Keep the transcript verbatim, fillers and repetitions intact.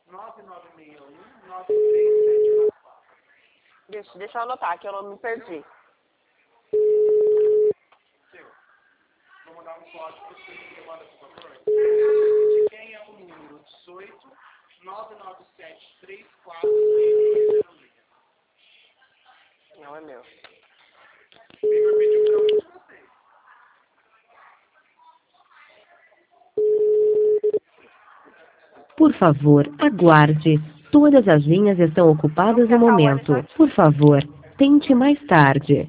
nove nove seis um, nove três sete quatro quatro. Deixa, deixa eu anotar, que eu não me perdi. Seu. Vou mandar um código para você. Você manda, por favor? De quem é o número dezoito, nove nove sete três quatro seis zero seis. Não é meu. O Igor pediu para um de vocês. Por favor, aguarde. Todas as linhas estão ocupadas no momento. Por favor, tente mais tarde.